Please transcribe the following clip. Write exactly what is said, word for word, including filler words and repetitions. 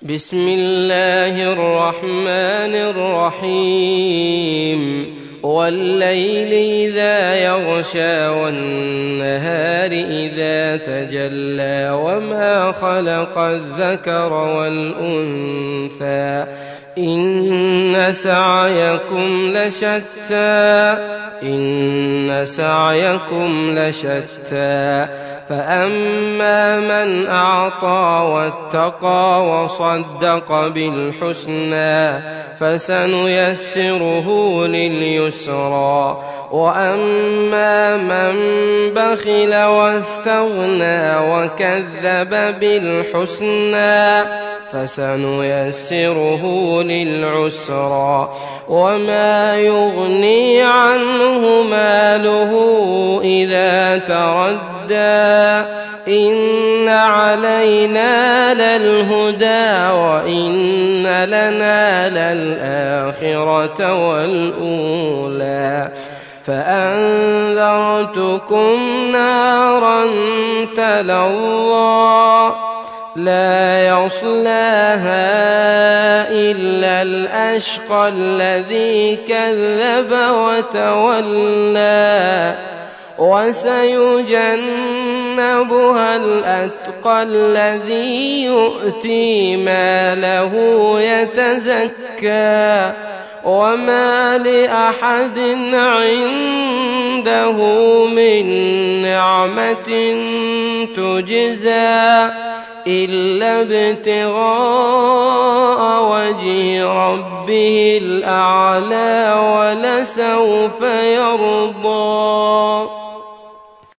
بسم الله الرحمن الرحيم والليل إذا يغشى والنهار إذا تجلى وما خلق الذكر والأنثى إن سعيكم لشتى إن سعيكم لشتى فأما من أعطى واتقى وصدق بالحسنى فسنيسره لليسرى وأما من بخل واستغنى وكذب بالحسنى فسنيسره للعسرى وما يغني عنه ماله إذا تردى إن علينا للهدى وإن لنا للآخرة والأولى فأنذرتكم نارا تلظى لا يصلاها إلا الأشقى الذي كذب وتولى وسيجنبها الأتقى الذي يؤتي ماله يتزكى وما لأحد عنده من نعمة تجزى إلا ابتغاء وجه ربه الأعلى ولسوف يرضى.